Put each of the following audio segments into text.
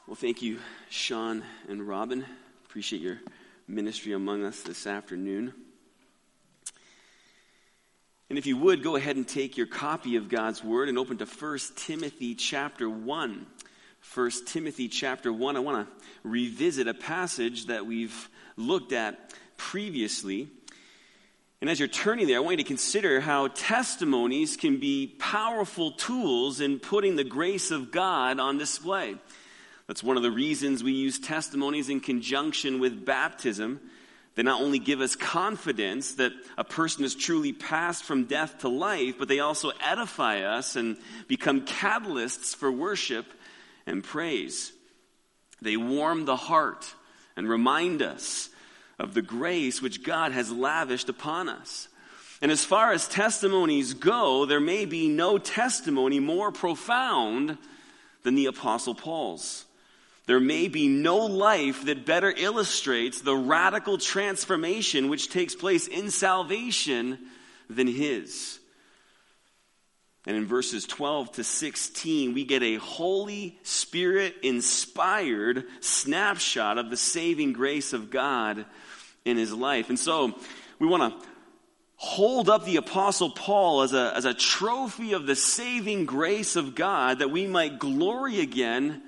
Well, thank you, Sean and Robin. Appreciate your ministry among us this afternoon. And if you would, go ahead and take your copy of God's Word and open to 1 Timothy chapter 1. 1 Timothy chapter 1, I want to revisit a passage that we've looked at previously. And as you're turning there, I want you to consider how testimonies can be powerful tools in putting the grace of God on display. That's one of the reasons we use testimonies in conjunction with baptism. They not only give us confidence that a person has truly passed from death to life, but they also edify us and become catalysts for worship and praise. They warm the heart and remind us of the grace which God has lavished upon us. And as far as testimonies go, there may be no testimony more profound than the Apostle Paul's. There may be no life that better illustrates the radical transformation which takes place in salvation than his. And in verses 12 to 16, we get a Holy Spirit-inspired snapshot of the saving grace of God in his life. And so we want to hold up the Apostle Paul as a trophy of the saving grace of God, that we might glory again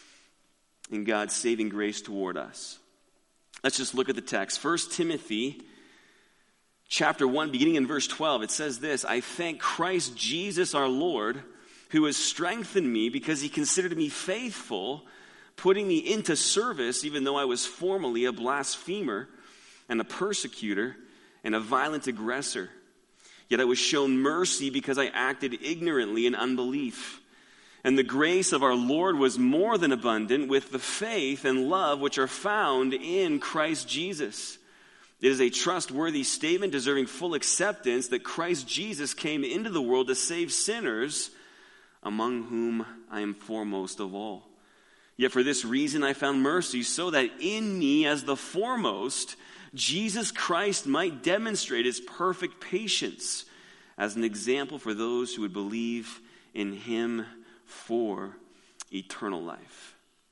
in God's saving grace toward us. Let's just look at the text. 1 Timothy chapter 1, beginning in verse 12, it says this: I thank Christ Jesus our Lord, who has strengthened me because he considered me faithful, putting me into service, even though I was formerly a blasphemer and a persecutor and a violent aggressor. Yet I was shown mercy because I acted ignorantly in unbelief. And the grace of our Lord was more than abundant with the faith and love which are found in Christ Jesus. It is a trustworthy statement deserving full acceptance that Christ Jesus came into the world to save sinners, among whom I am foremost of all. Yet for this reason I found mercy, so that in me as the foremost, Jesus Christ might demonstrate his perfect patience as an example for those who would believe in him for eternal life.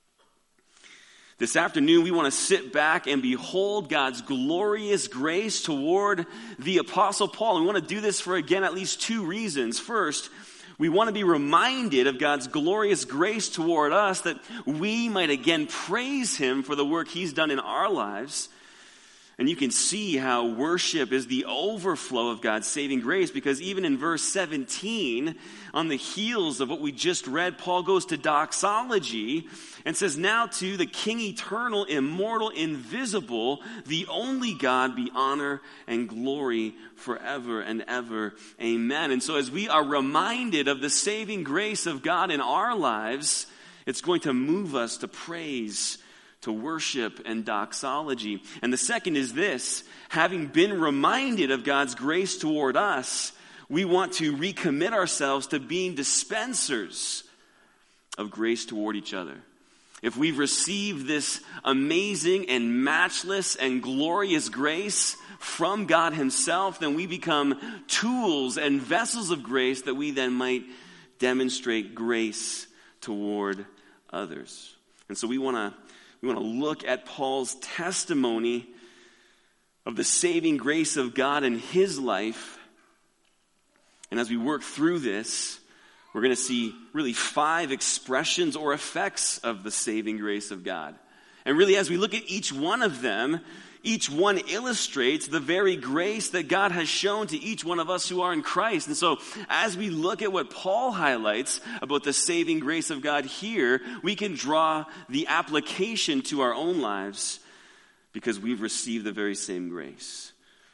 This afternoon, we want to sit back and behold God's glorious grace toward the Apostle Paul. And we want to do this for, again, at least two reasons. First, we want to be reminded of God's glorious grace toward us, that we might again praise him for the work he's done in our lives. And you can see how worship is the overflow of God's saving grace, because even in verse 17, on the heels of what we just read, Paul goes to doxology and says, now to the King eternal, immortal, invisible, the only God, be honor and glory forever and ever. Amen. And so as we are reminded of the saving grace of God in our lives, it's going to move us to praise, to worship, and doxology. And the second is this: having been reminded of God's grace toward us, we want to recommit ourselves to being dispensers of grace toward each other. If we've received this amazing and matchless and glorious grace from God himself, then we become tools and vessels of grace that we then might demonstrate grace toward others. And so we want to look at Paul's testimony of the saving grace of God in his life. And as we work through this, we're going to see really 5 expressions or effects of the saving grace of God. And really, as we look at each one of them, each one illustrates the very grace that God has shown to each one of us who are in Christ. And so as we look at what Paul highlights about the saving grace of God here, we can draw the application to our own lives because we've received the very same grace.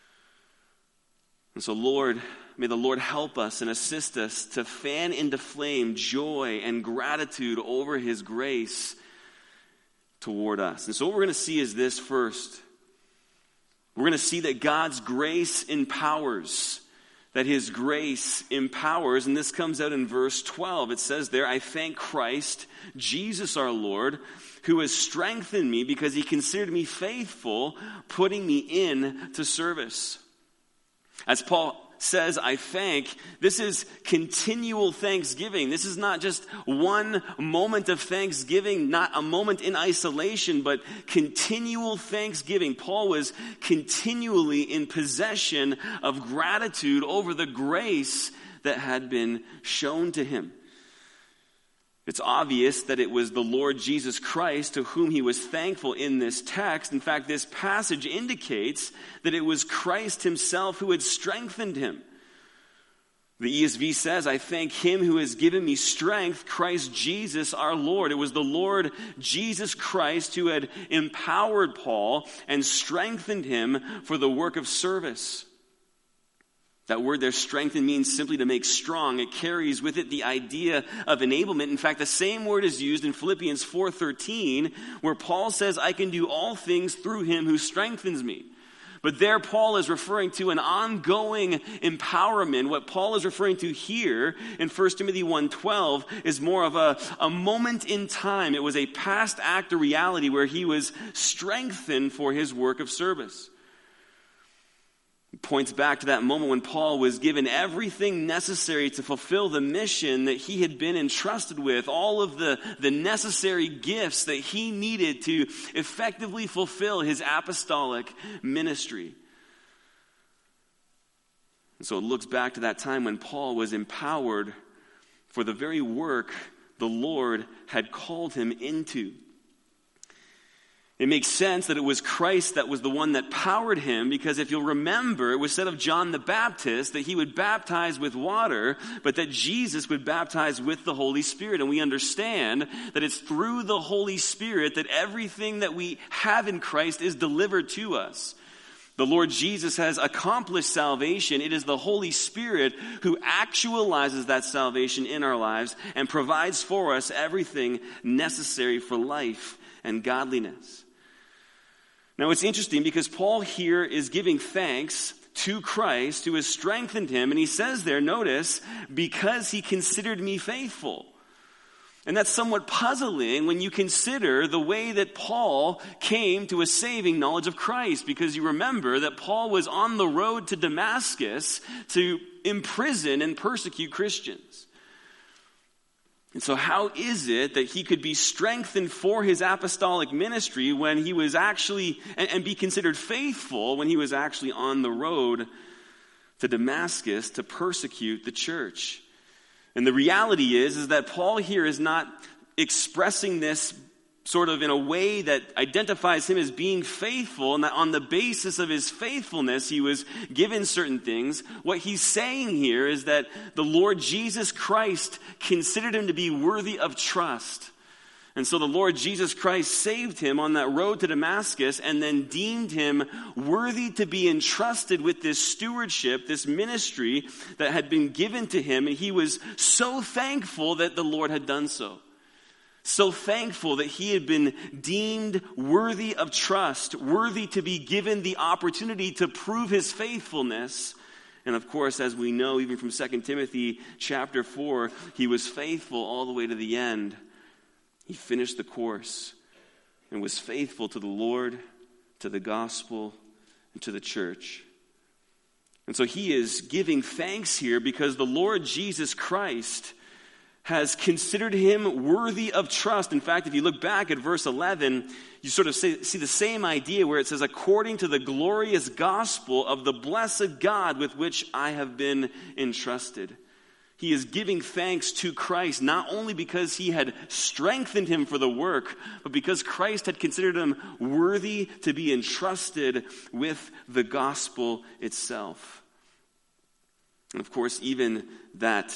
And so Lord, may the Lord help us and assist us to fan into flame joy and gratitude over his grace toward us. And so what we're going to see is this first. We're going to see that God's grace empowers, that his grace empowers, and this comes out in verse 12. It says there, I thank Christ, Jesus our Lord, who has strengthened me because he considered me faithful, putting me in to service. As Paul says, I thank, this is continual thanksgiving. This is not just one moment of thanksgiving, not a moment in isolation, but continual thanksgiving. Paul was continually in possession of gratitude over the grace that had been shown to him. It's obvious that it was the Lord Jesus Christ to whom he was thankful in this text. In fact, this passage indicates that it was Christ himself who had strengthened him. The ESV says, I thank him who has given me strength, Christ Jesus our Lord. It was the Lord Jesus Christ who had empowered Paul and strengthened him for the work of service. That word there, strengthen, means simply to make strong. It carries with it the idea of enablement. In fact, the same word is used in Philippians 4:13, where Paul says, I can do all things through him who strengthens me. But there Paul is referring to an ongoing empowerment. What Paul is referring to here in 1 Timothy 1:12 is more of a moment in time. It was a past act of reality where he was strengthened for his work of service. It points back to that moment when Paul was given everything necessary to fulfill the mission that he had been entrusted with, all of the necessary gifts that he needed to effectively fulfill his apostolic ministry. And so it looks back to that time when Paul was empowered for the very work the Lord had called him into. It makes sense that it was Christ that was the one that powered him, because if you'll remember, it was said of John the Baptist that he would baptize with water, but that Jesus would baptize with the Holy Spirit. And we understand that it's through the Holy Spirit that everything that we have in Christ is delivered to us. The Lord Jesus has accomplished salvation. It is the Holy Spirit who actualizes that salvation in our lives and provides for us everything necessary for life and godliness. Now it's interesting because Paul here is giving thanks to Christ who has strengthened him. And he says there, notice, because he considered me faithful. And that's somewhat puzzling when you consider the way that Paul came to a saving knowledge of Christ. Because you remember that Paul was on the road to Damascus to imprison and persecute Christians. And so how is it that he could be strengthened for his apostolic ministry when he was actually, and be considered faithful when he was actually on the road to Damascus to persecute the church? And the reality is that Paul here is not expressing this sort of in a way that identifies him as being faithful, and that on the basis of his faithfulness he was given certain things. What he's saying here is that the Lord Jesus Christ considered him to be worthy of trust. And so the Lord Jesus Christ saved him on that road to Damascus and then deemed him worthy to be entrusted with this stewardship, this ministry that had been given to him. And he was so thankful that the Lord had done so. So thankful that he had been deemed worthy of trust, worthy to be given the opportunity to prove his faithfulness. And of course, as we know, even from 2 Timothy chapter 4, he was faithful all the way to the end. He finished the course and was faithful to the Lord, to the gospel, and to the church. And so he is giving thanks here because the Lord Jesus Christ has considered him worthy of trust. In fact, if you look back at verse 11, you sort of see the same idea where it says, according to the glorious gospel of the blessed God with which I have been entrusted. He is giving thanks to Christ, not only because he had strengthened him for the work, but because Christ had considered him worthy to be entrusted with the gospel itself. And of course, even that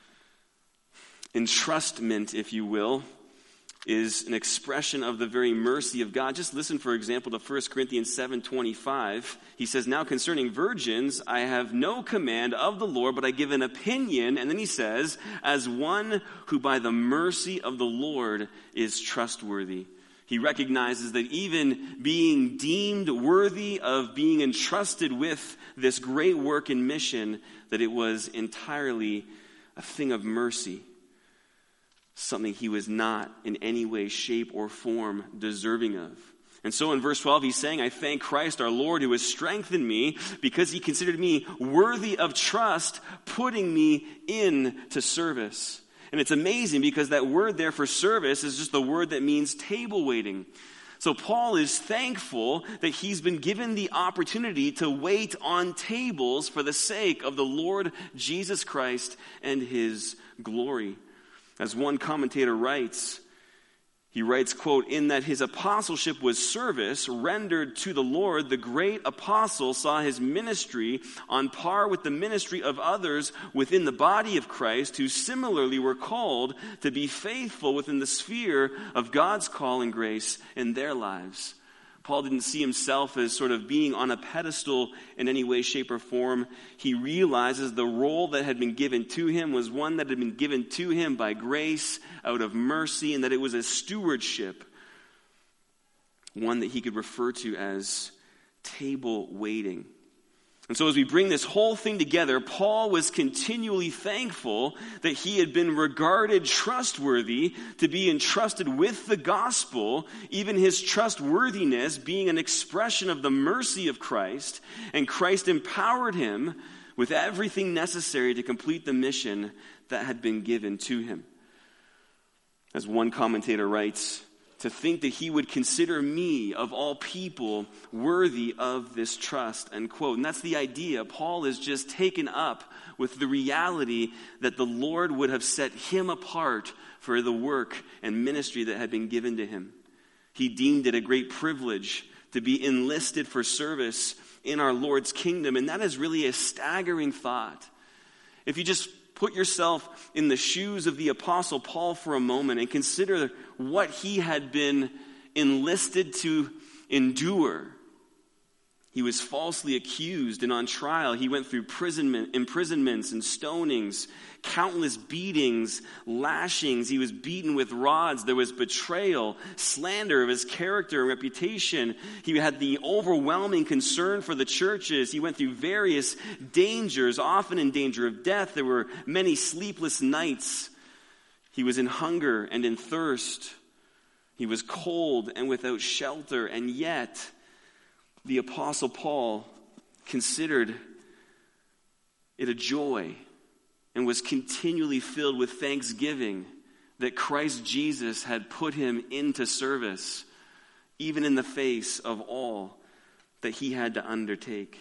entrustment, if you will, is an expression of the very mercy of God. Just listen, for example, to 1 Corinthians 7:25. He says, now concerning virgins, I have no command of the Lord, but I give an opinion. And then he says, as one who by the mercy of the Lord is trustworthy. He recognizes that even being deemed worthy of being entrusted with this great work and mission, that it was entirely a thing of mercy. Something he was not in any way, shape, or form deserving of. And so in verse 12, he's saying, I thank Christ our Lord who has strengthened me because he considered me worthy of trust, putting me into service. And it's amazing because that word there for service is just the word that means table waiting. So Paul is thankful that he's been given the opportunity to wait on tables for the sake of the Lord Jesus Christ and his glory. As one commentator writes, he writes, quote, in that his apostleship was service rendered to the Lord, the great apostle saw his ministry on par with the ministry of others within the body of Christ who similarly were called to be faithful within the sphere of God's call and grace in their lives. Paul didn't see himself as sort of being on a pedestal in any way, shape, or form. He realizes the role that had been given to him was one that had been given to him by grace, out of mercy, and that it was a stewardship, one that he could refer to as table waiting. And so as we bring this whole thing together, Paul was continually thankful that he had been regarded trustworthy to be entrusted with the gospel, even his trustworthiness being an expression of the mercy of Christ, and Christ empowered him with everything necessary to complete the mission that had been given to him. As one commentator writes, to think that he would consider me, of all people, worthy of this trust, end quote. And that's the idea. Paul is just taken up with the reality that the Lord would have set him apart for the work and ministry that had been given to him. He deemed it a great privilege to be enlisted for service in our Lord's kingdom. And that is really a staggering thought. If you just put yourself in the shoes of the Apostle Paul for a moment and consider what he had been enlisted to endure. He was falsely accused and on trial. He went through imprisonments and stonings, countless beatings, lashings. He was beaten with rods. There was betrayal, slander of his character and reputation. He had the overwhelming concern for the churches. He went through various dangers, often in danger of death. There were many sleepless nights. He was in hunger and in thirst. He was cold and without shelter, and yet the Apostle Paul considered it a joy and was continually filled with thanksgiving that Christ Jesus had put him into service, even in the face of all that he had to undertake.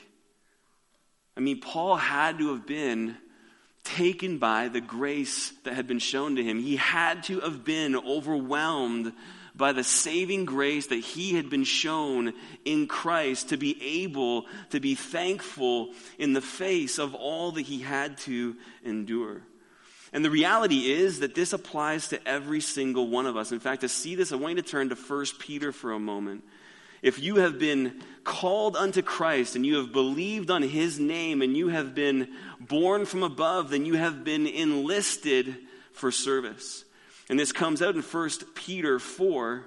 I mean, Paul had to have been taken by the grace that had been shown to him. He had to have been overwhelmed by the saving grace that he had been shown in Christ to be able to be thankful in the face of all that he had to endure. And the reality is that this applies to every single one of us. In fact, to see this, I want you to turn to 1 Peter for a moment. If you have been called unto Christ and you have believed on his name and you have been born from above, then you have been enlisted for service. And this comes out in 1 Peter 4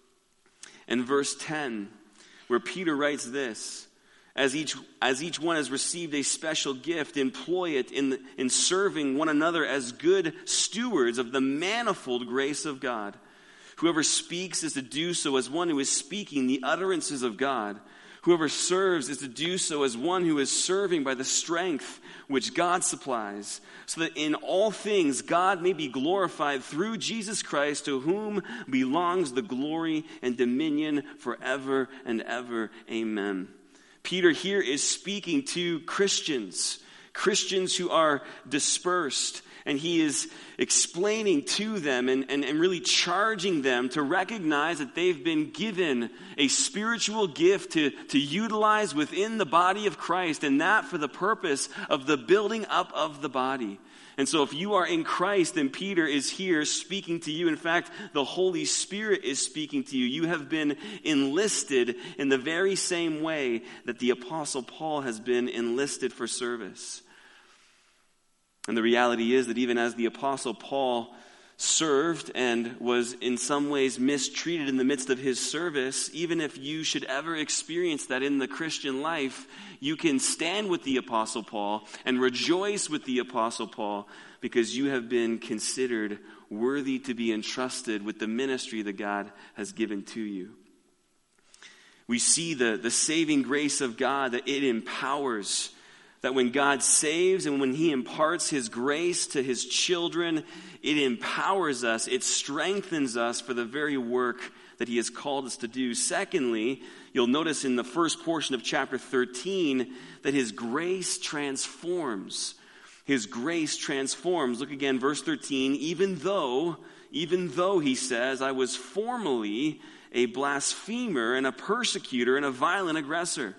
and verse 10, where Peter writes this, As each one has received a special gift, employ it in serving one another as good stewards of the manifold grace of God. Whoever speaks is to do so as one who is speaking the utterances of God. Whoever serves is to do so as one who is serving by the strength which God supplies, so that in all things God may be glorified through Jesus Christ, to whom belongs the glory and dominion forever and ever. Amen. Peter here is speaking to Christians who are dispersed. And he is explaining to them and really charging them to recognize that they've been given a spiritual gift to utilize within the body of Christ, and that for the purpose of the building up of the body. And so if you are in Christ, then Peter is here speaking to you. In fact, the Holy Spirit is speaking to you. You have been enlisted in the very same way that the Apostle Paul has been enlisted for service. And the reality is that even as the Apostle Paul served and was in some ways mistreated in the midst of his service, even if you should ever experience that in the Christian life, you can stand with the Apostle Paul and rejoice with the Apostle Paul because you have been considered worthy to be entrusted with the ministry that God has given to you. We see the saving grace of God, that it empowers. That when God saves and when he imparts his grace to his children, it empowers us, it strengthens us for the very work that he has called us to do. Secondly, you'll notice in the first portion of chapter 13 that his grace transforms. His grace transforms. Look again, verse 13. Even though, he says, I was formerly a blasphemer and a persecutor and a violent aggressor.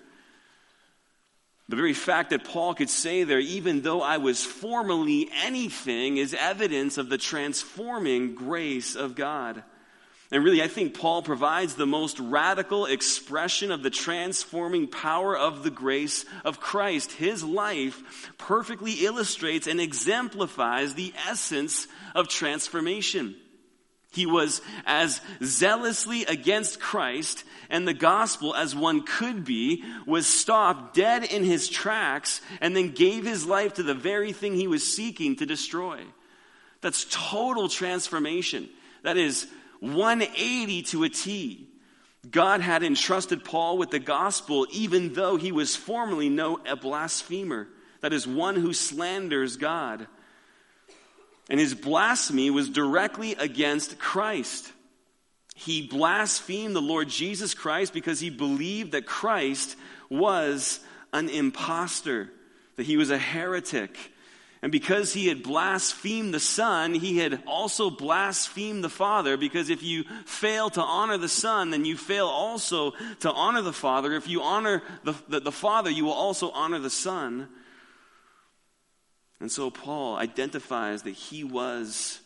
The very fact that Paul could say there, even though I was formerly anything, is evidence of the transforming grace of God. And really, I think Paul provides the most radical expression of the transforming power of the grace of Christ. His life perfectly illustrates and exemplifies the essence of transformation. He was as zealously against Christ and the gospel as one could be, was stopped dead in his tracks, and then gave his life to the very thing he was seeking to destroy. That's total transformation. That is 180 to a T. God had entrusted Paul with the gospel even though he was formerly a blasphemer. That is one who slanders God. And his blasphemy was directly against Christ. He blasphemed the Lord Jesus Christ because he believed that Christ was an imposter, that he was a heretic. And because he had blasphemed the Son, he had also blasphemed the Father, because if you fail to honor the Son, then you fail also to honor the Father. If you honor the Father, you will also honor the Son. And so Paul identifies that he was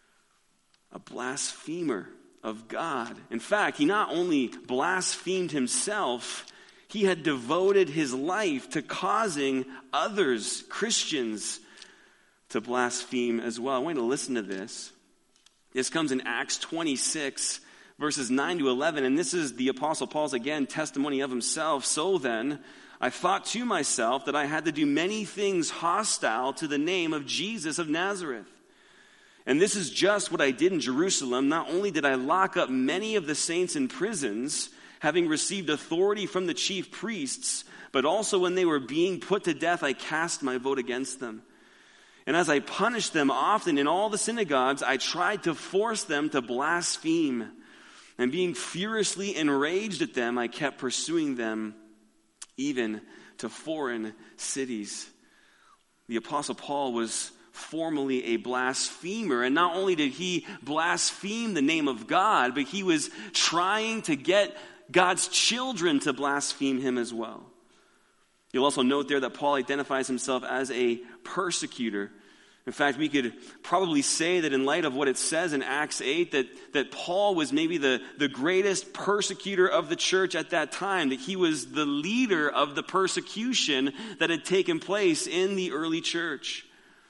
a blasphemer of God. In fact, he not only blasphemed himself, he had devoted his life to causing others, Christians, to blaspheme as well. I want you to listen to this. This comes in Acts 26, verses 9 to 11, and this is the Apostle Paul's, again, testimony of himself. So then, I thought to myself that I had to do many things hostile to the name of Jesus of Nazareth. And this is just what I did in Jerusalem. Not only did I lock up many of the saints in prisons, having received authority from the chief priests, but also when they were being put to death, I cast my vote against them. And as I punished them often in all the synagogues, I tried to force them to blaspheme. And being furiously enraged at them, I kept pursuing them even to foreign cities. The Apostle Paul was formerly a blasphemer, and not only did he blaspheme the name of God, but he was trying to get God's children to blaspheme him as well. You'll also note there that Paul identifies himself as a persecutor. In fact, we could probably say that in light of what it says in Acts 8, that Paul was maybe the greatest persecutor of the church at that time, that he was the leader of the persecution that had taken place in the early church.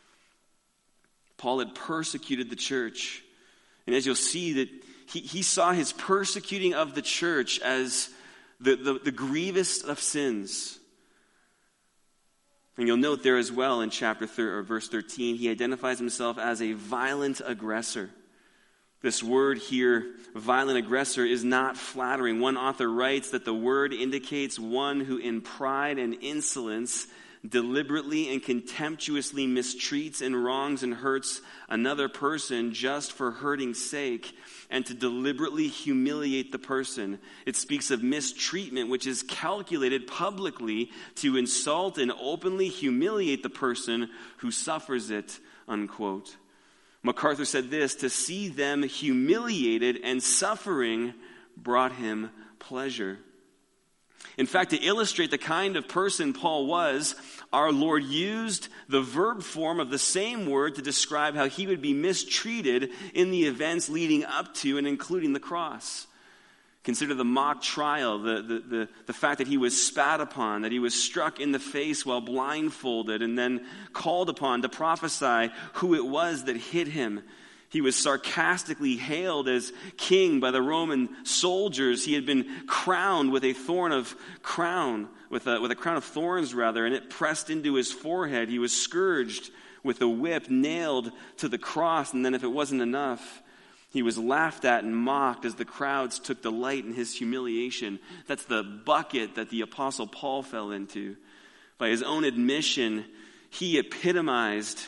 Paul had persecuted the church. And as you'll see, that he saw his persecuting of the church as the grievous of sins. And you'll note there as well in verse 13, he identifies himself as a violent aggressor. This word here, violent aggressor, is not flattering. One author writes that the word indicates one who in pride and insolence deliberately and contemptuously mistreats and wrongs and hurts another person just for hurting's sake, and to deliberately humiliate the person. It speaks of mistreatment, which is calculated publicly to insult and openly humiliate the person who suffers it, unquote. MacArthur said this: to see them humiliated and suffering brought him pleasure. In fact, to illustrate the kind of person Paul was, our Lord used the verb form of the same word to describe how he would be mistreated in the events leading up to and including the cross. Consider the mock trial, the fact that he was spat upon, that he was struck in the face while blindfolded, and then called upon to prophesy who it was that hit him. He was sarcastically hailed as king by the Roman soldiers. He had been crowned with a crown of thorns, and it pressed into his forehead. He was scourged with a whip, nailed to the cross, and then if it wasn't enough, He was laughed at and mocked as the crowds took delight in his humiliation. That's the bucket that the Apostle Paul fell into. By his own admission, he epitomized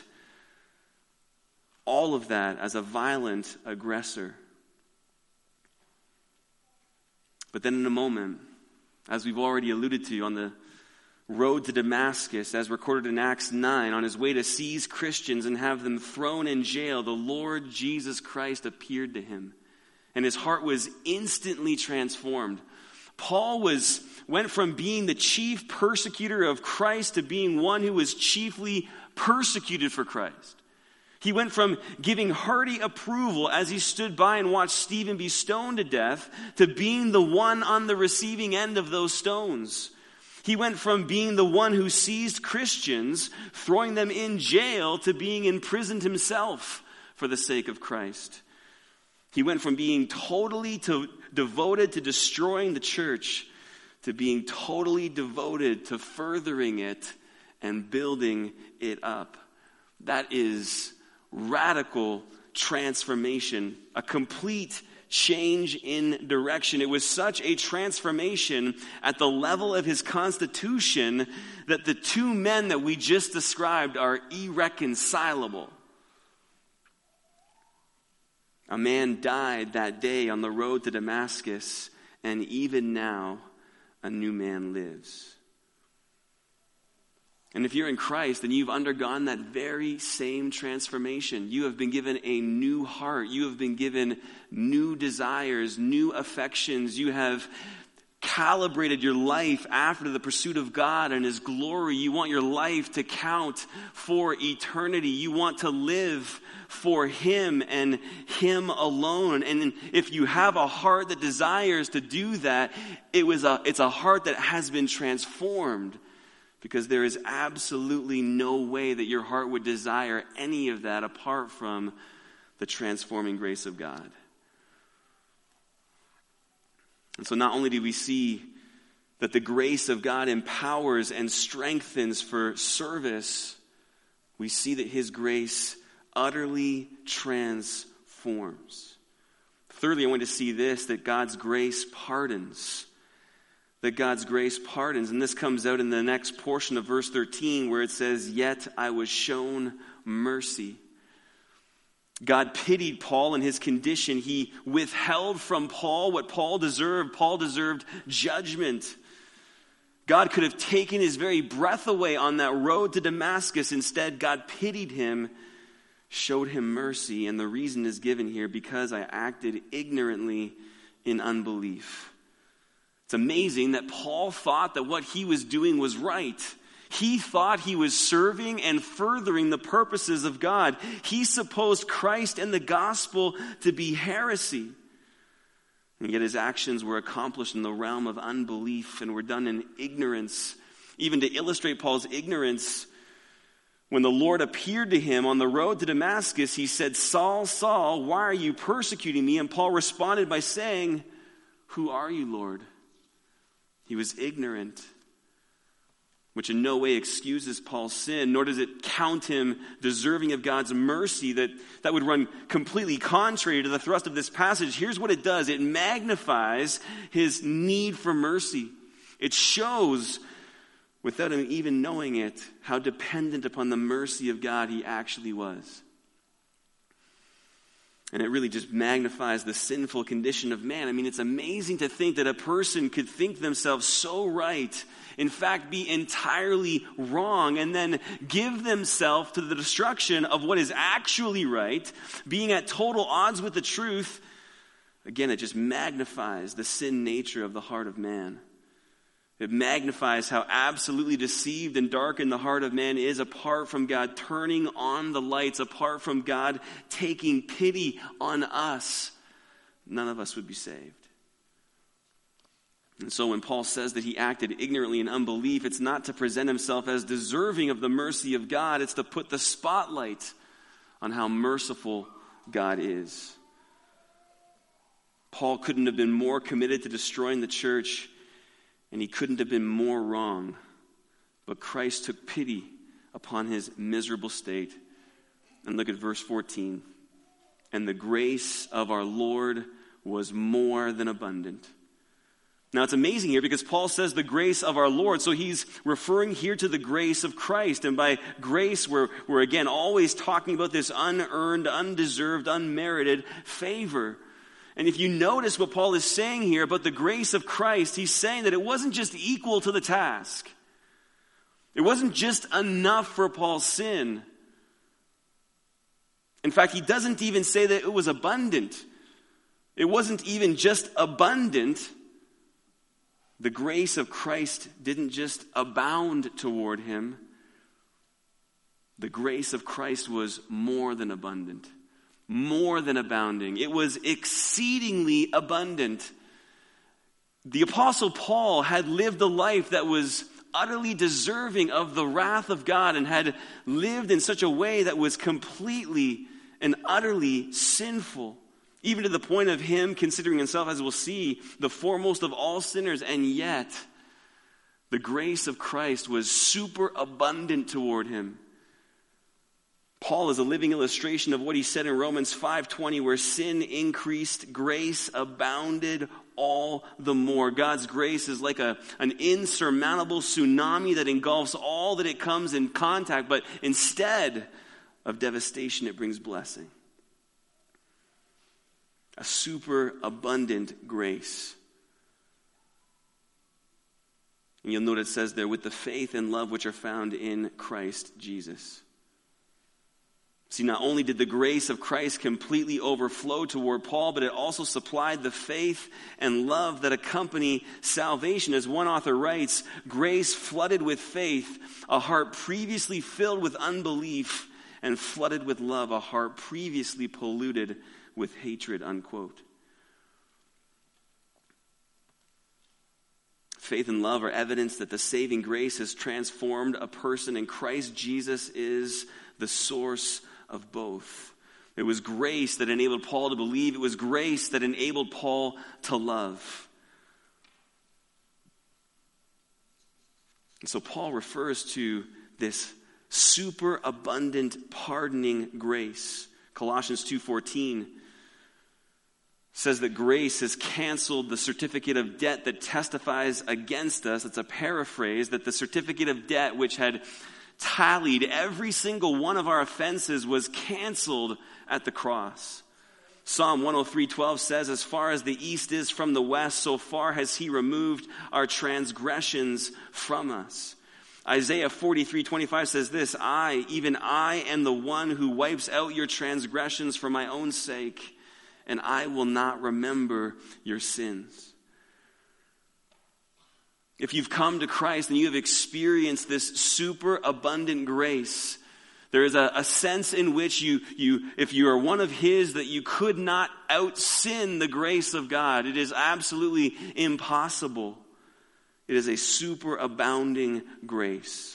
all of that as a violent aggressor. But then in a moment, as we've already alluded to, on the road to Damascus, as recorded in Acts 9, on his way to seize Christians and have them thrown in jail, the Lord Jesus Christ appeared to him, and his heart was instantly transformed. Paul went from being the chief persecutor of Christ to being one who was chiefly persecuted for Christ. He went from giving hearty approval as he stood by and watched Stephen be stoned to death to being the one on the receiving end of those stones. He went from being the one who seized Christians, throwing them in jail, to being imprisoned himself for the sake of Christ. He went from being totally devoted to destroying the church to being totally devoted to furthering it and building it up. That is radical transformation, a complete change in direction. It was such a transformation at the level of his constitution that the two men that we just described are irreconcilable. A man died that day on the road to Damascus, and even now a new man lives. And if you're in Christ, then you've undergone that very same transformation. You have been given a new heart. You have been given new desires, new affections. You have calibrated your life after the pursuit of God and his glory. You want your life to count for eternity. You want to live for him and him alone. And if you have a heart that desires to do that, it's a heart that has been transformed. Because there is absolutely no way that your heart would desire any of that apart from the transforming grace of God. And so not only do we see that the grace of God empowers and strengthens for service, we see that his grace utterly transforms. Thirdly, I want to see this, that God's grace pardons. That God's grace pardons. And this comes out in the next portion of verse 13 where it says, "Yet I was shown mercy." God pitied Paul in his condition. He withheld from Paul what Paul deserved. Paul deserved judgment. God could have taken his very breath away on that road to Damascus. Instead, God pitied him, showed him mercy. And the reason is given here: because I acted ignorantly in unbelief. It's amazing that Paul thought that what he was doing was right. He thought he was serving and furthering the purposes of God. He supposed Christ and the gospel to be heresy. And yet his actions were accomplished in the realm of unbelief and were done in ignorance. Even to illustrate Paul's ignorance, when the Lord appeared to him on the road to Damascus, he said, "Saul, Saul, why are you persecuting me?" And Paul responded by saying, "Who are you, Lord?" He was ignorant, which in no way excuses Paul's sin, nor does it count him deserving of God's mercy. That would run completely contrary to the thrust of this passage. Here's what it does. It magnifies his need for mercy. It shows, without him even knowing it, how dependent upon the mercy of God he actually was. And it really just magnifies the sinful condition of man. I mean, it's amazing to think that a person could think themselves so right, in fact, be entirely wrong, and then give themselves to the destruction of what is actually right, being at total odds with the truth. Again, it just magnifies the sin nature of the heart of man. It magnifies how absolutely deceived and darkened the heart of man is apart from God turning on the lights, apart from God taking pity on us. None of us would be saved. And so when Paul says that he acted ignorantly in unbelief, it's not to present himself as deserving of the mercy of God. It's to put the spotlight on how merciful God is. Paul couldn't have been more committed to destroying the church, and he couldn't have been more wrong. But Christ took pity upon his miserable state. And look at verse 14. and the grace of our Lord was more than abundant. Now it's amazing here because Paul says the grace of our Lord, so he's referring here to the grace of Christ. And by grace, we're again always talking about this unearned, undeserved, unmerited favor. And if you notice what Paul is saying here about the grace of Christ, he's saying that it wasn't just equal to the task. It wasn't just enough for Paul's sin. In fact, he doesn't even say that it was abundant. It wasn't even just abundant. The grace of Christ didn't just abound toward him. The grace of Christ was more than abundant, more than abounding. It was exceedingly abundant. The Apostle Paul had lived a life that was utterly deserving of the wrath of God and had lived in such a way that was completely and utterly sinful, even to the point of him considering himself, as we'll see, the foremost of all sinners. And yet, the grace of Christ was super abundant toward him. Paul is a living illustration of what he said in Romans 5:20, where sin increased, grace abounded all the more. God's grace is like an insurmountable tsunami that engulfs all that it comes in contact, but instead of devastation, it brings blessing. A super abundant grace. And you'll note it says there, with the faith and love which are found in Christ Jesus. See, not only did the grace of Christ completely overflow toward Paul, but it also supplied the faith and love that accompany salvation. As one author writes, grace flooded with faith, a heart previously filled with unbelief, and flooded with love, a heart previously polluted with hatred, unquote. Faith and love are evidence that the saving grace has transformed a person, and Christ Jesus is the source of both. It was grace that enabled Paul to believe. It was grace that enabled Paul to love. And so Paul refers to this super abundant pardoning grace. Colossians 2:14 says that grace has canceled the certificate of debt that testifies against us. It's a paraphrase, that the certificate of debt which had tallied every single one of our offenses was canceled at the cross. Psalm 103:12 says, as far as the east is from the west, so far has he removed our transgressions from us. Isaiah 43:25 says this, even I am the one who wipes out your transgressions for my own sake, and I will not remember your sins. If you've come to Christ and you have experienced this super abundant grace, there is a sense in which if you are one of his, that you could not out-sin the grace of God. It is absolutely impossible. It is a super abounding grace.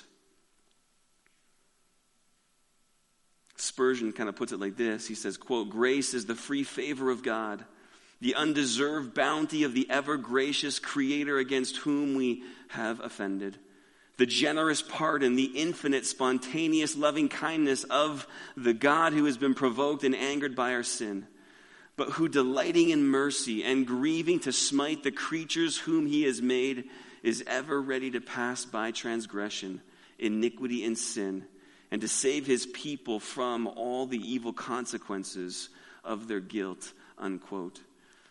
Spurgeon kind of puts it like this. He says, quote, grace is the free favor of God, the undeserved bounty of the ever-gracious Creator against whom we have offended. The generous pardon, the infinite, spontaneous loving kindness of the God who has been provoked and angered by our sin, but who, delighting in mercy and grieving to smite the creatures whom he has made, is ever ready to pass by transgression, iniquity, and sin, and to save his people from all the evil consequences of their guilt, unquote.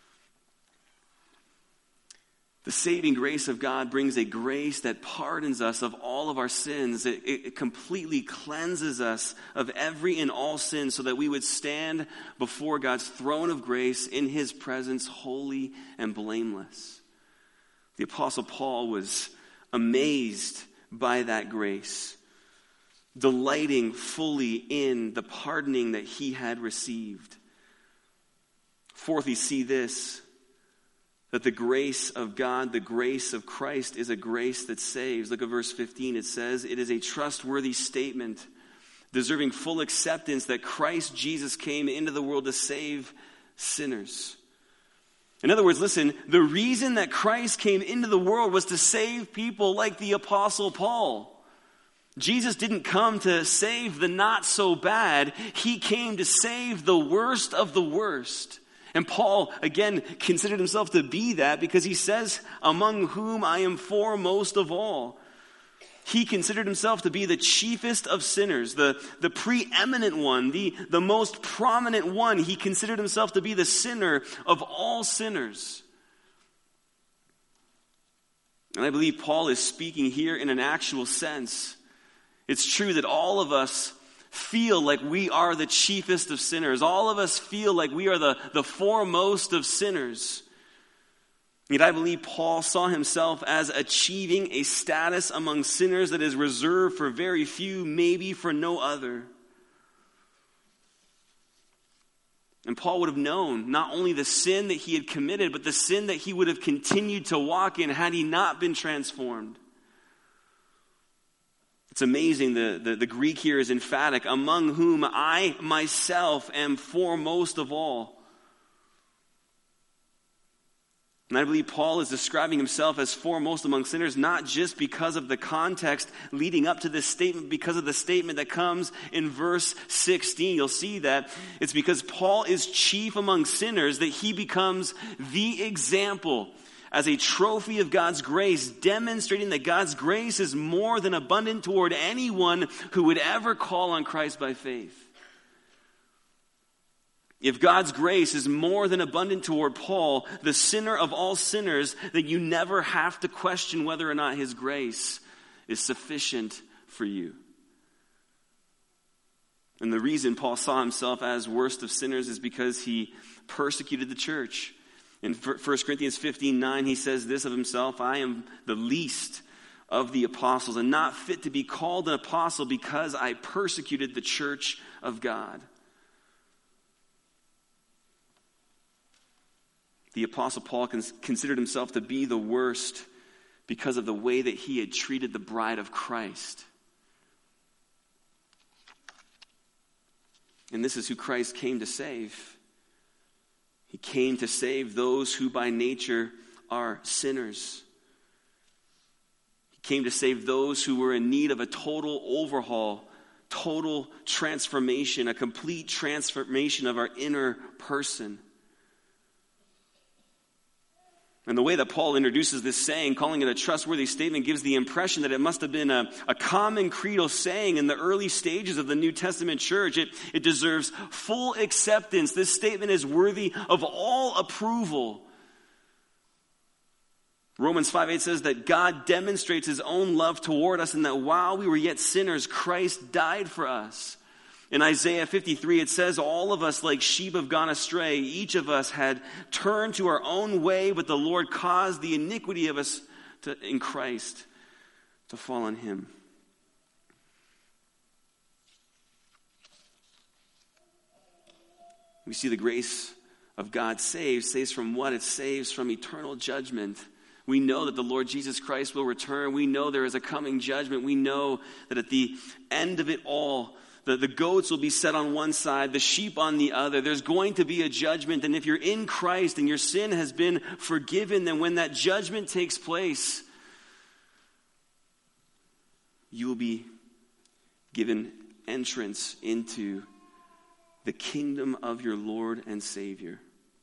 The saving grace of God brings a grace that pardons us of all of our sins. It completely cleanses us of every and all sin so that we would stand before God's throne of grace in his presence, holy and blameless. The Apostle Paul was amazed by that grace, delighting fully in the pardoning that he had received. Fourthly, see this, that the grace of God, the grace of Christ, is a grace that saves. Look at verse 15. It says, it is a trustworthy statement, deserving full acceptance, that Christ Jesus came into the world to save sinners. In other words, listen, the reason that Christ came into the world was to save people like the Apostle Paul. Jesus didn't come to save the not so bad. He came to save the worst of the worst. And Paul, again, considered himself to be that because he says, among whom I am foremost of all. He considered himself to be the chiefest of sinners, the preeminent one, the most prominent one. He considered himself to be the sinner of all sinners. And I believe Paul is speaking here in an actual sense. It's true that all of us feel like we are the chiefest of sinners. All of us feel like we are the foremost of sinners. Yet I believe Paul saw himself as achieving a status among sinners that is reserved for very few, maybe for no other. And Paul would have known not only the sin that he had committed, but the sin that he would have continued to walk in had he not been transformed. It's amazing, the Greek here is emphatic, among whom I myself am foremost of all. And I believe Paul is describing himself as foremost among sinners, not just because of the context leading up to this statement, because of the statement that comes in verse 16. You'll see that it's because Paul is chief among sinners that he becomes the example as a trophy of God's grace, demonstrating that God's grace is more than abundant toward anyone who would ever call on Christ by faith. If God's grace is more than abundant toward Paul, the sinner of all sinners, that you never have to question whether or not his grace is sufficient for you. And the reason Paul saw himself as worst of sinners is because he persecuted the church. In 1 Corinthians 15:9, he says this of himself, I am the least of the apostles and not fit to be called an apostle because I persecuted the church of God. The Apostle Paul considered himself to be the worst because of the way that he had treated the bride of Christ. And this is who Christ came to save. He came to save those who by nature are sinners. He came to save those who were in need of a total overhaul, total transformation, a complete transformation of our inner person. And the way that Paul introduces this saying, calling it a trustworthy statement, gives the impression that it must have been a common creedal saying in the early stages of the New Testament church. It deserves full acceptance. This statement is worthy of all approval. Romans 5:8 says that God demonstrates his own love toward us and that while we were yet sinners, Christ died for us. In Isaiah 53, it says, all of us like sheep have gone astray. Each of us had turned to our own way, but the Lord caused the iniquity of us in Christ to fall on him. We see the grace of God saves from what? It saves from eternal judgment. We know that the Lord Jesus Christ will return. We know there is a coming judgment. We know that at the end of it all, the goats will be set on one side, the sheep on the other. There's going to be a judgment. And if you're in Christ and your sin has been forgiven, then when that judgment takes place, you will be given entrance into the kingdom of your Lord and Savior.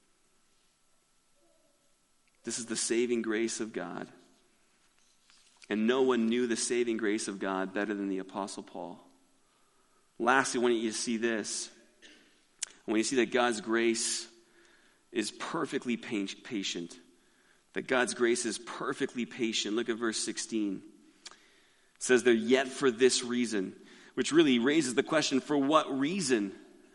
This is the saving grace of God. And no one knew the saving grace of God better than the Apostle Paul. Lastly, I want you to see this. I want you to see that God's grace is perfectly patient. That God's grace is perfectly patient. Look at verse 16. It says there, yet for this reason, which really raises the question, for what reason?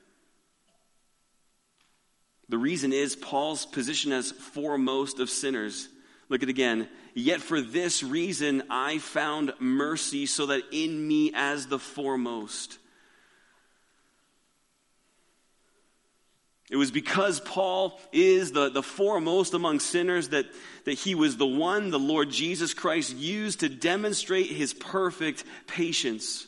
The reason is Paul's position as foremost of sinners. Look at it again. Yet for this reason I found mercy so that in me as the foremost. It was because Paul is the foremost among sinners that he was the one the Lord Jesus Christ used to demonstrate his perfect patience.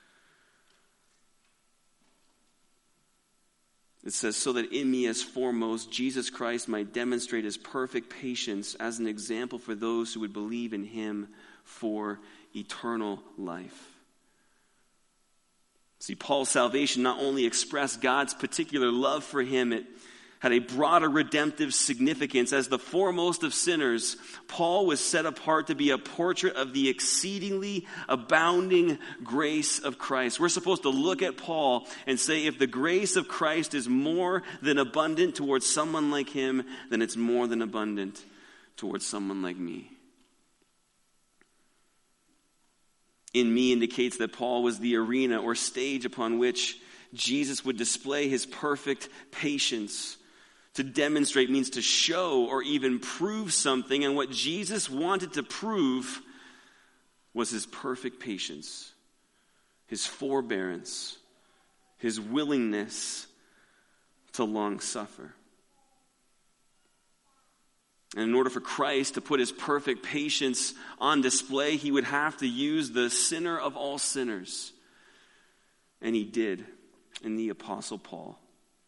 It says, so that in me as foremost, Jesus Christ might demonstrate his perfect patience as an example for those who would believe in him for eternal life. See, Paul's salvation not only expressed God's particular love for him, it had a broader redemptive significance. As the foremost of sinners, Paul was set apart to be a portrait of the exceedingly abounding grace of Christ. We're supposed to look at Paul and say, if the grace of Christ is more than abundant towards someone like him, then it's more than abundant towards someone like me. In me indicates that Paul was the arena or stage upon which Jesus would display his perfect patience. To demonstrate means to show or even prove something, and what Jesus wanted to prove was his perfect patience, his forbearance, his willingness to long suffer. And in order for Christ to put his perfect patience on display, he would have to use the sinner of all sinners. And he did in the Apostle Paul.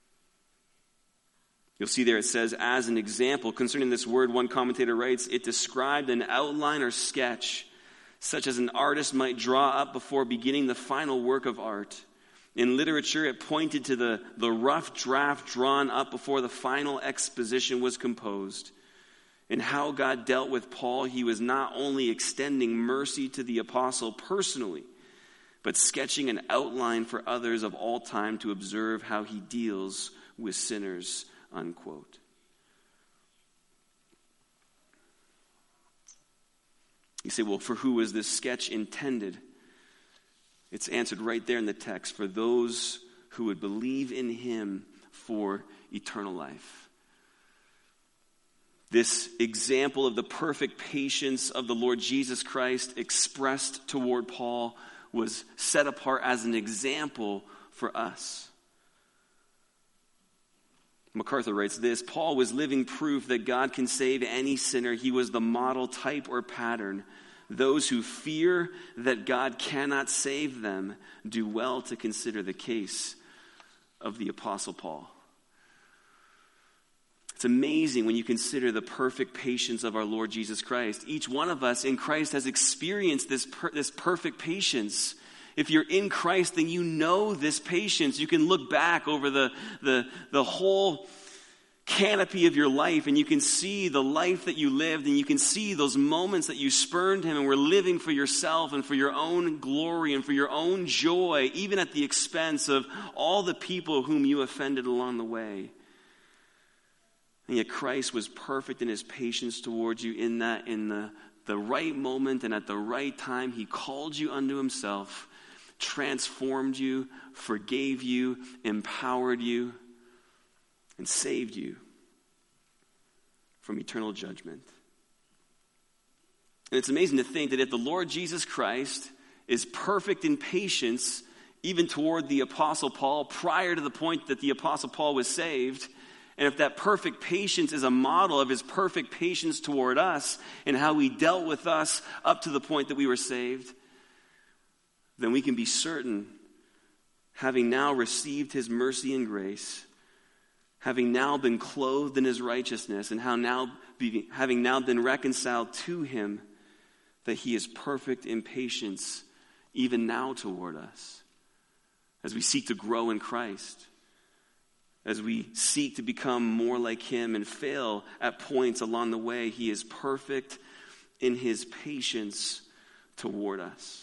You'll see there it says, as an example. Concerning this word, one commentator writes, it described an outline or sketch, such as an artist might draw up before beginning the final work of art. In literature, it pointed to the rough draft drawn up before the final exposition was composed. In how God dealt with Paul, he was not only extending mercy to the apostle personally, but sketching an outline for others of all time to observe how he deals with sinners, unquote. You say, well, for who was this sketch intended? It's answered right there in the text. For those who would believe in him for eternal life. This example of the perfect patience of the Lord Jesus Christ expressed toward Paul was set apart as an example for us. MacArthur writes this, Paul was living proof that God can save any sinner. He was the model, type, or pattern. Those who fear that God cannot save them do well to consider the case of the Apostle Paul. It's amazing when you consider the perfect patience of our Lord Jesus Christ. Each one of us in Christ has experienced this perfect patience. If you're in Christ, then you know this patience. You can look back over the whole canopy of your life, and you can see the life that you lived, and you can see those moments that you spurned him and were living for yourself and for your own glory and for your own joy, even at the expense of all the people whom you offended along the way. And yet Christ was perfect in his patience towards you in that in the right moment and at the right time, he called you unto himself, transformed you, forgave you, empowered you, and saved you from eternal judgment. And it's amazing to think that if the Lord Jesus Christ is perfect in patience, even toward the Apostle Paul, prior to the point that the Apostle Paul was saved, and if that perfect patience is a model of his perfect patience toward us and how he dealt with us up to the point that we were saved, then we can be certain, having now received his mercy and grace, having now been clothed in his righteousness, and having now been reconciled to him, that he is perfect in patience even now toward us as we seek to grow in Christ. As we seek to become more like him and fail at points along the way, he is perfect in his patience toward us.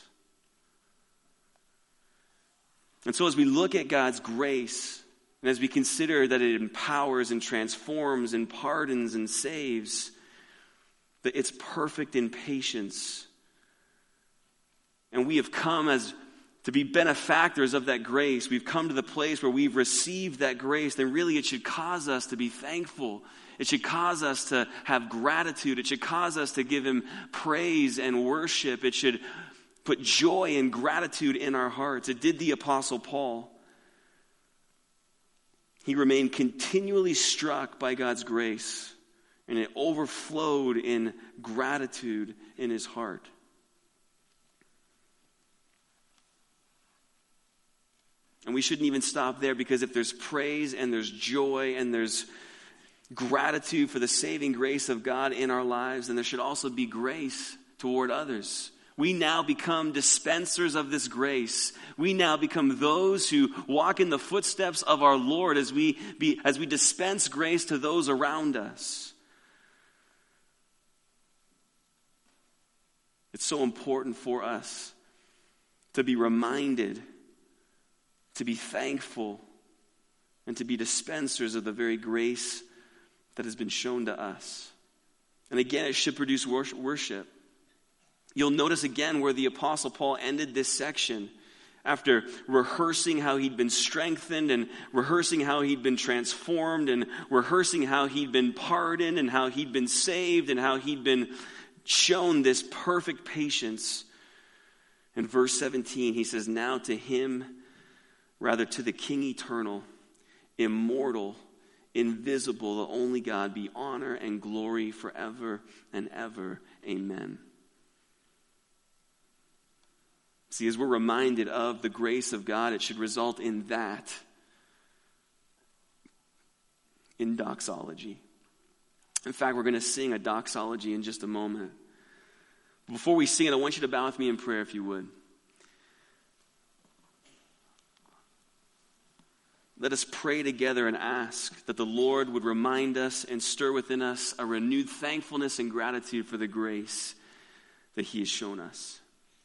And so as we look at God's grace, and as we consider that it empowers and transforms and pardons and saves, that it's perfect in patience. And we have come as to be benefactors of that grace. We've come to the place where we've received that grace, then really it should cause us to be thankful. It should cause us to have gratitude. It should cause us to give him praise and worship. It should put joy and gratitude in our hearts. It did the Apostle Paul. He remained continually struck by God's grace, and it overflowed in gratitude in his heart. And we shouldn't even stop there, because if there's praise and there's joy and there's gratitude for the saving grace of God in our lives, then there should also be grace toward others. We now become dispensers of this grace. We now become those who walk in the footsteps of our Lord as we dispense grace to those around us. It's so important for us to be reminded, to be thankful, and to be dispensers of the very grace that has been shown to us. And again, it should produce worship. You'll notice again where the Apostle Paul ended this section after rehearsing how he'd been strengthened and rehearsing how he'd been transformed and rehearsing how he'd been pardoned and how he'd been saved and how he'd been shown this perfect patience. In verse 17, he says, now to him, rather to the King eternal, immortal, invisible, the only God, be honor and glory forever and ever. Amen. See, as we're reminded of the grace of God, it should result in that, in doxology. In fact, we're going to sing a doxology in just a moment. Before we sing it, I want you to bow with me in prayer if you would. Let us pray together and ask that the Lord would remind us and stir within us a renewed thankfulness and gratitude for the grace that he has shown us.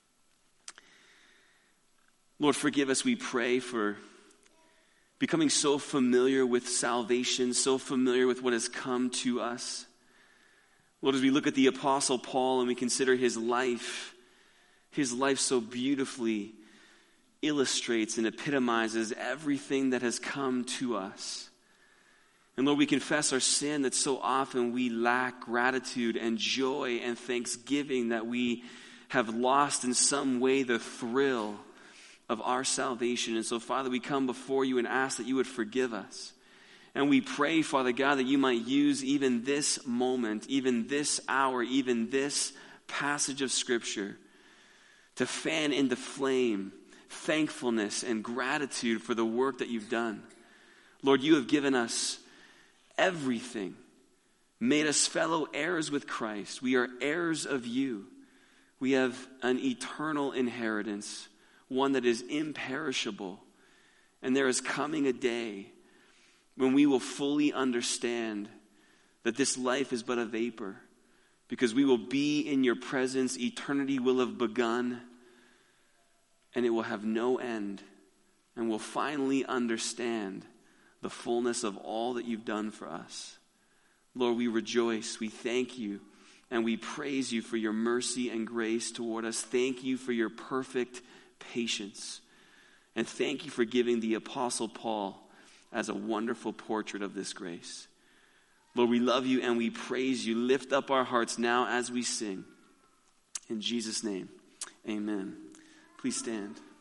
Lord, forgive us, we pray, for becoming so familiar with salvation, so familiar with what has come to us. Lord, as we look at the Apostle Paul and we consider his life so beautifully illustrates and epitomizes everything that has come to us. And Lord, we confess our sin that so often we lack gratitude and joy and thanksgiving, that we have lost in some way the thrill of our salvation. And so, Father, we come before you and ask that you would forgive us. And we pray, Father God, that you might use even this moment, even this hour, even this passage of Scripture to fan into flame thankfulness and gratitude for the work that you've done. Lord, you have given us everything, made us fellow heirs with Christ. We are heirs of you. We have an eternal inheritance, one that is imperishable. And there is coming a day when we will fully understand that this life is but a vapor, because we will be in your presence. Eternity will have begun, and it will have no end. And we'll finally understand the fullness of all that you've done for us. Lord, we rejoice, we thank you, and we praise you for your mercy and grace toward us. Thank you for your perfect patience. And thank you for giving the Apostle Paul as a wonderful portrait of this grace. Lord, we love you and we praise you. Lift up our hearts now as we sing. In Jesus' name, amen. Please stand.